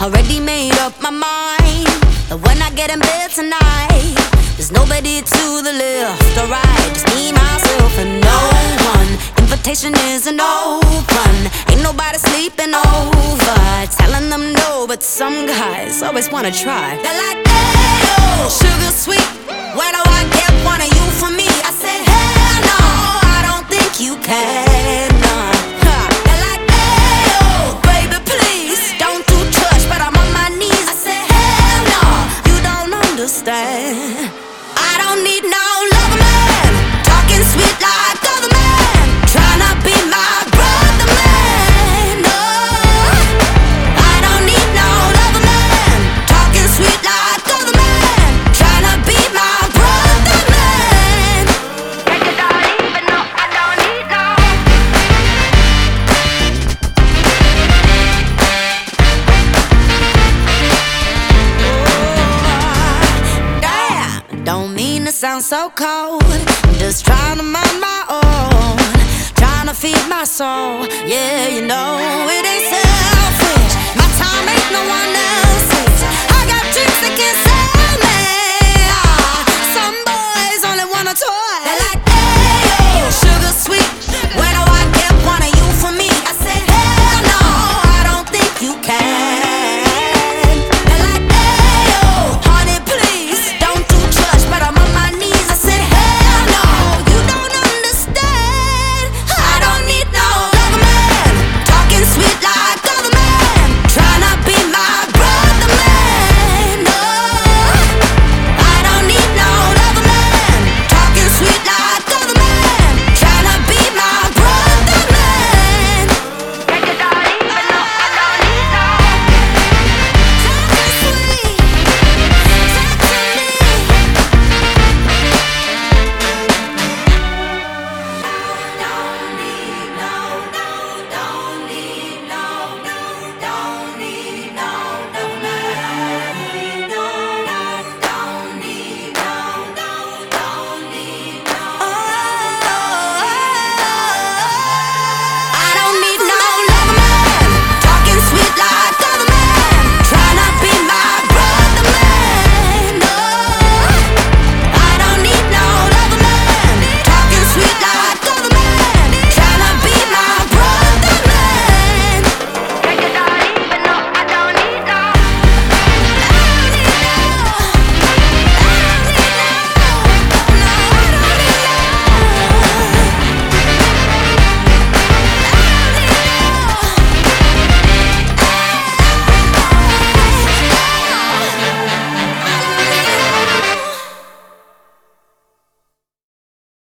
Already made up my mind that when I get in bed tonight, there's nobody to the left or right, just me, myself, and no one. Invitation isn't open, ain't nobody sleeping over. Telling them no, but some guys always wanna try. They're like, hey, yo, sugar sweet, where do I get one of you for me? I said, hell no, I don't think you can. They're like, hey, yo, baby, please, don't do touch, but I'm on my knees. I said, hell no, you don't understand. I don't need no lover man, talking sweet like other man, trying to be my brother man. No, I don't need no lover man, talking sweet like other man, trying to be my brother man. Take it or leave it, no, I don't need no. Damn, don't mean to sound so cold, I'm just trying to mind my own, trying to feed my soul. Yeah, you know it ain't selfish, my time ain't no one else's. I got dreams that can sell me. Some boys only want a toy. They're like,